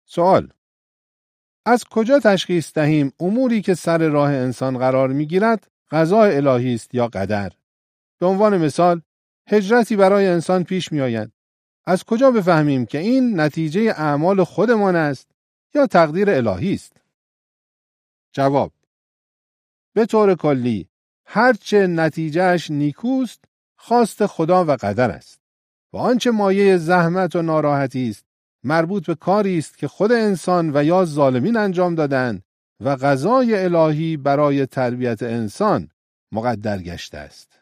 سوال: از کجا تشخیص دهیم اموری که سر راه انسان قرار می‌گیرد قضای الهی است یا قدر؟ به عنوان مثال، هجرتی برای انسان پیش می‌آید. از کجا بفهمیم که این نتیجه اعمال خودمان است یا تقدیر الهی است؟ جواب: به طور کلی هرچه نتیجهش نیکوست خواست خدا و قدر است و آنچه مایه زحمت و ناراحتی است مربوط به کاری است که خود انسان و یا ظالمین انجام دادند و قضای الهی برای تربیت انسان مقدر گشته است.